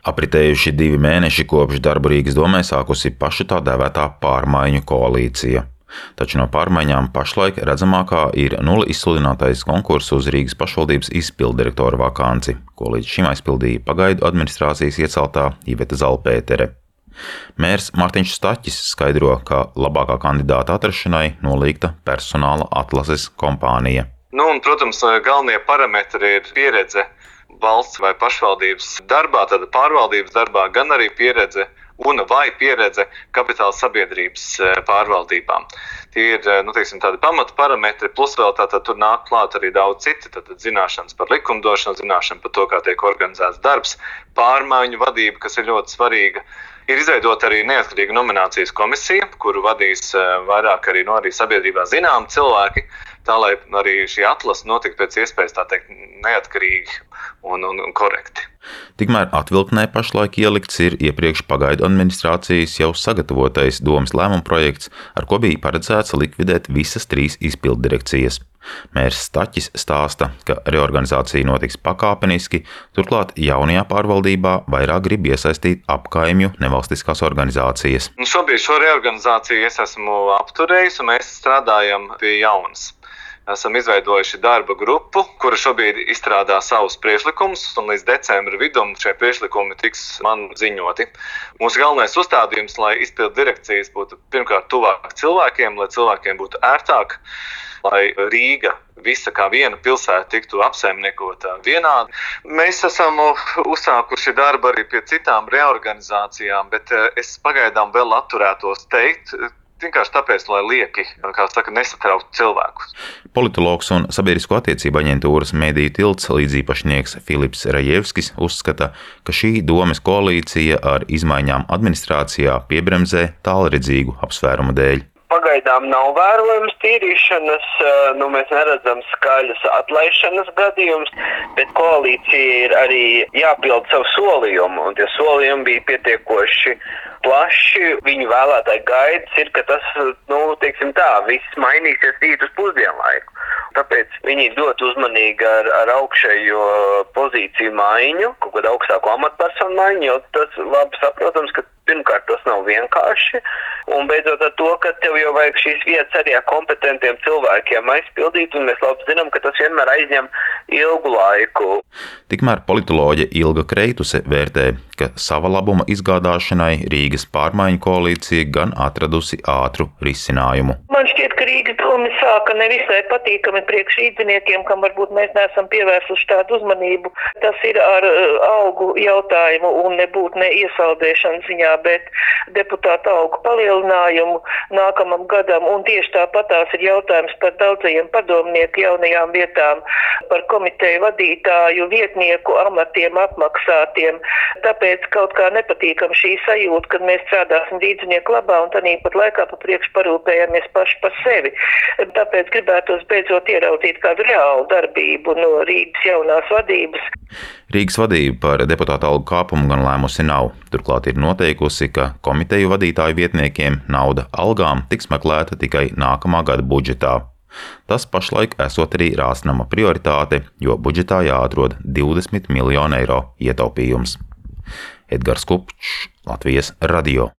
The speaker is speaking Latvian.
Apritējuši 2 mēneši kopš darbu Rīgas domē sākusi paša tā dēvētā pārmaiņu koalīcija. Taču no pārmaiņām pašlaik redzamākā ir nulle izsludinātais konkurss uz Rīgas pašvaldības izpilddirektora vakanci, ko līdz šim aizpildīja pagaidu administrācijas ieceltā Iveta Zalpētere. Mērs Mārtiņš Staķis skaidro, ka labākā kandidāta atrašanai nolīgta personāla atlases kompānija. Protams, galvenie parametri ir pieredze valsts vai pašvaldības darbā, tad pārvaldības darbā, gan arī pieredze vai pieredze kapitāla sabiedrības pārvaldībām. Tie ir, tādi pamata parametri, plus vēl tur nāk klāt arī daudz citi, zināšanas par likumdošanu, zināšana par to, kā tiek organizēts darbs, pārmaiņu vadība, kas ir ļoti svarīga. Ir izveidota arī neatkarīga nominācijas komisija, kuru vadīs vairāk arī sabiedrībā zināmi cilvēki, tā lai arī šī atlase notiktu pēc iespējas neatkarīgi un korekti. Tikmēr atvilknē pašlaik ielikts ir iepriekš pagaidu administrācijas jau sagatavotais domes lēmuma projekts, ar ko bija paredzēts likvidēt visas 3 izpilddirekcijas. Mērs Staķis stāsta, ka reorganizācija notiks pakāpeniski, turklāt jaunajā pārvaldībā vairāk grib iesaistīt apkaimju nevalstiskās organizācijas. Šobrīd šo reorganizāciju es esmu apturējis un mēs strādājam pie jaunas. Esam izveidojuši darba grupu, kura šobrīd izstrādā savus priekšlikumus, un līdz decembra vidum šie priekšlikumi tiks man ziņoti. Mūsu galvenais uzstādījums, lai izpildu direkcijas būtu pirmkārt tuvāk cilvēkiem, lai cilvēkiem būtu ērtāk, lai Rīga visa kā viena pilsēta tiktu apsaimniekota vienādi. Mēs esam uzsākuši darbu arī pie citām reorganizācijām, bet es pagaidām vēl atturētos teikt, vienkārši tāpēc, lai lieki, nesatraukt cilvēkus. Politologs un sabiedrisko attiecību aģentūras Mediju tilts līdziepašnieks Filips Rajevskis uzskata, ka šī domes koalīcija ar izmaiņām administrācijā piebremzē tālredzīgu apsvērumu dēļ. Pagaidām nav vērojams tīrīšanas, mēs neredzam skaļas atlaišanas gadījumus, bet koalīcija ir arī jāpild savu solījumu, un tie solījumi bija pietiekoši plaši. Viņu vēlētāji gaidas ir, ka tas, viss mainīsies rīt uz pusdienlaiku. Tāpēc viņi ir ļoti uzmanīgi ar augšējo pozīciju maiņu, kaut kādu augstāko amatpersonu maiņu, jo tas labi saprotams, ka pirmkārt tas nav vienkārši, un beidzot ar to, ka tev jau vajag šīs vietas arī ar kompetentiem cilvēkiem aizpildīt, un mēs labi zinām, ka tas vienmēr aizņem ilgu laiku. Tikmēr politoloģe Ilga Kreituse vērtē, ka sava labuma izgādāšanai Rīgas pārmaiņu koalīcija gan atradusi ātru risinājumu. Man šķiet, ka Rīgas doma sāka nevisai patīkami priekš rīdziniekiem, kam varbūt mēs neesam pievērsuši tādu uzmanību. Tas ir ar algu jautājumu un nebūtu ne iesaldēšanas ziņā, bet deputāta algu palielinājumu nākamam gadam. Un tieši tāpat tās ir jautājums par daudzajiem padomnieku jaunajām vietām, par komiteju vadītāju, vietnieku amatiem apmaksātiem. Tāpēc kaut kā nepatīkam šī sajūta, kad mēs strādāsim rīdzinieku labā un tāpat laikā pa priekšu parūpējamies paši par sevi. Tāpēc gribētos beidzot ieraudzīt kādu reālu darbību no Rīgas jaunās vadības. Rīgas vadība par deputāta algu kāpumu gan lēmusi nav. Turklāt ir noteikusi, ka komiteju vadītāju vietniekiem nauda algām tiks meklēta tikai nākamā gada budžetā. Tas pašlaik esot arī Rāsnama prioritāte, jo budžetā jāatrod 20 miljonu eiro ietaupījums. Edgars Kupčs, Latvijas radio.